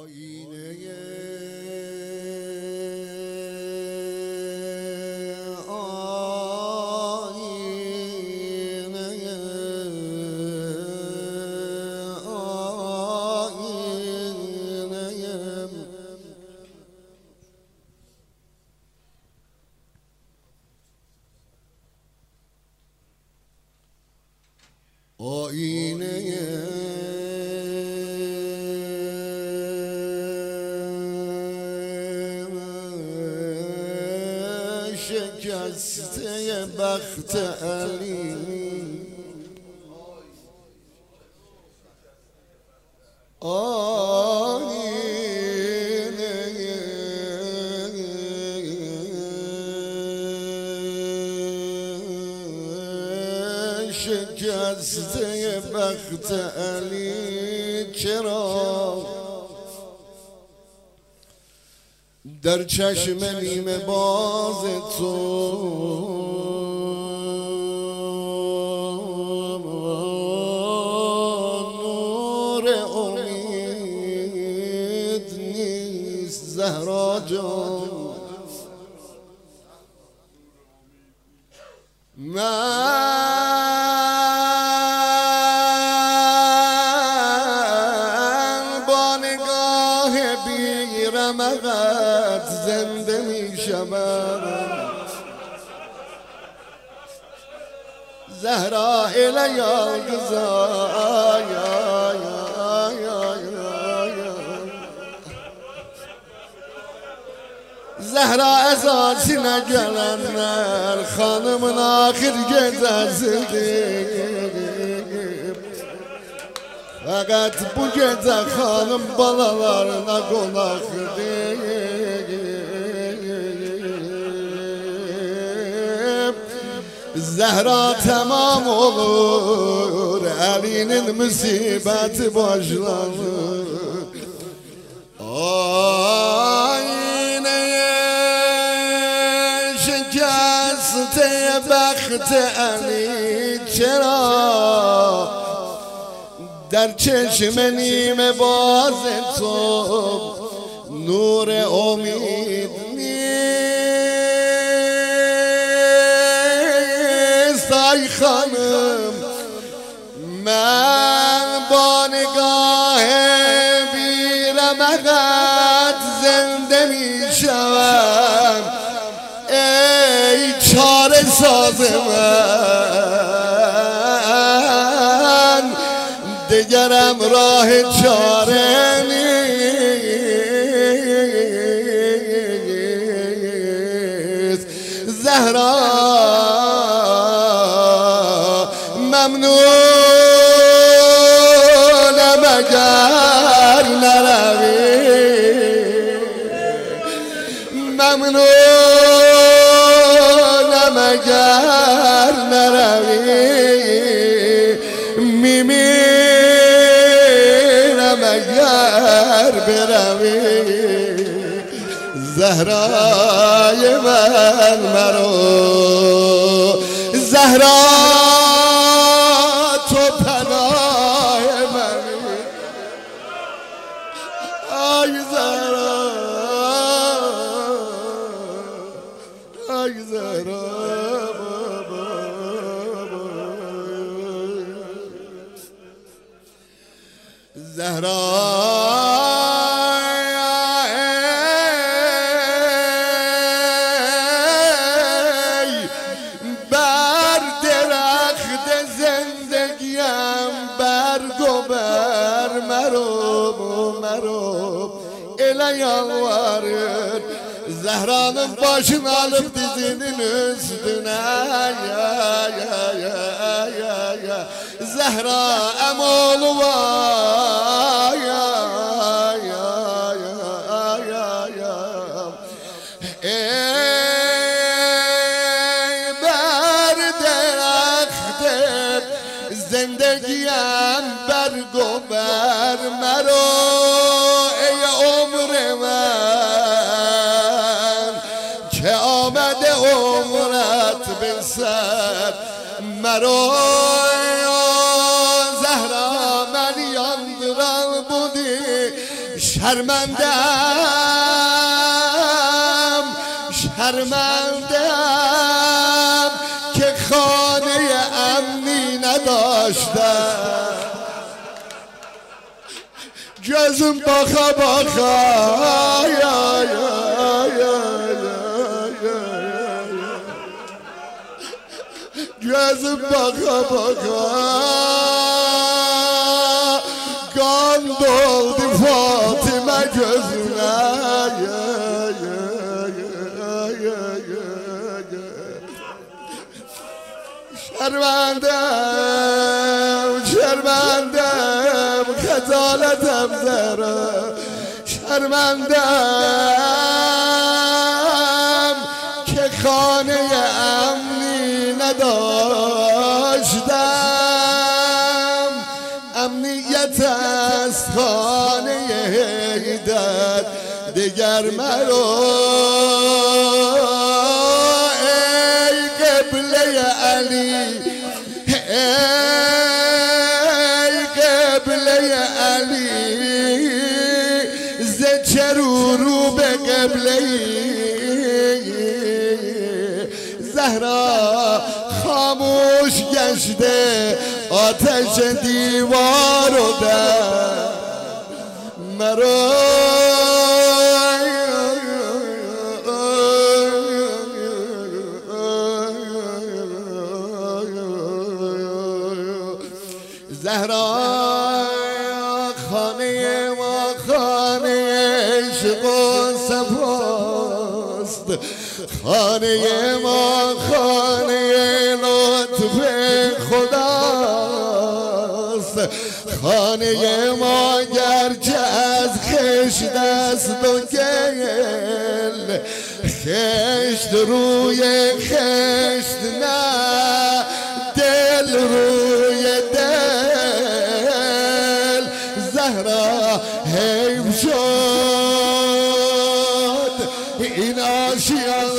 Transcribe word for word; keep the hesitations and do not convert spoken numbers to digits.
شکسته بخت علی آینه شکسته بخت علی چرا در چشم نیمه باز تو نور امید نیست زهرا جان من با نگاه بی رمقت زنده می شوم زهرا الیا زهرا اساسی نگلنler hanımın ahir gecesidir fakat bu gece hanım balalarına konakdır Zehra tamam olur elinin musibeti başlanır شکسته بخت علی چرا در چشم نیمه باز تو نور امید نیست ای خانم من با نگاه بی رمقت زنده می شوم ای چاره ساز من دگرم راه چاره نیست زهرا ممنونم اگر نروی ممنونم اگر نروی میمیرم اگر بروی زهرای من مرو زهرا تو پناه منی آی زهرا آی زهرا زهرا بر درخت زندگیم برگ و بر مرو مرو ele yalvarır Zehra'nın başını alıp dizinin üstüne ya ya ya ya ya Zehra emoğlu var ya ya ya ya ya Ey ber derakte zindegiyem bergo ber mero ey umr men ke amede umret bilser mero Zehra beni yandıran budi شرمندم شرمندم که خانه امنی نداشتم جز باخا باخا یا یا یا جز باخا باخا گان دولدی فاطمه gözüne شرمندم شرمندم خجالتم زره شرمندم که خانه امنی نداشتم امنیت از خانه حیدر دیگر مرا ای قبله علی ای قبله علی ز چرو رو به قبله زهرا خاموش گشته آتش دیوار و در مرا زهرا خانه ما خانه عشق و صفاست خانه ما خانه لطف خداست خانه ما گرچه از خشت است و گل خشت روی خشت نه دل روی دل زهرا حیف شد این آشیان